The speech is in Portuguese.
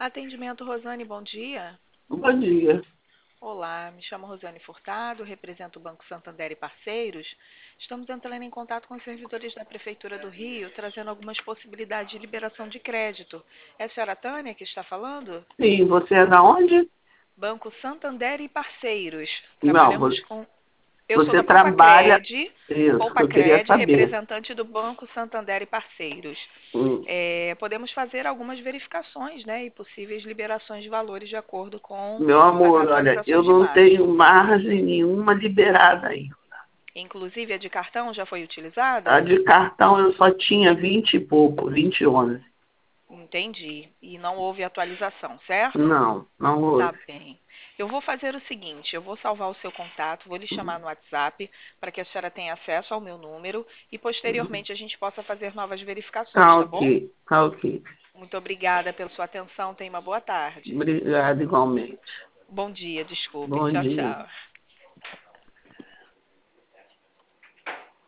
Atendimento Rosane, bom dia. Bom dia. Olá, me chamo Rosane Furtado, represento o Banco Santander e Parceiros. Estamos entrando em contato com os servidores da Prefeitura do Rio, trazendo algumas possibilidades de liberação de crédito. É a senhora Tânia que está falando? Sim, você é da onde? Banco Santander e Parceiros. Não, Trabalhamos com. Eu sou você da trabalha. Isso que eu queria Compacred, saber. representante do Banco Santander e Parceiros. Hum, Podemos fazer algumas verificações, né, e possíveis liberações de valores de acordo com Meu as amor, olha, eu atualizações de não margem. tenho margem nenhuma liberada aí. Inclusive, a de cartão já foi A utilizada? de cartão eu só tinha 20 e pouco, 20 e 11. Entendi. E não houve atualização, certo? Não, não Tá houve. bem. Eu vou fazer o seguinte, eu vou salvar o seu contato, vou lhe chamar no WhatsApp para que a senhora tenha acesso ao meu número e posteriormente a gente possa fazer novas verificações, Tá tá ok, bom? tá ok. Muito obrigada pela sua atenção, tenha uma boa tarde. Obrigado igualmente. Bom dia, desculpe. Bom Tchau, dia. tchau.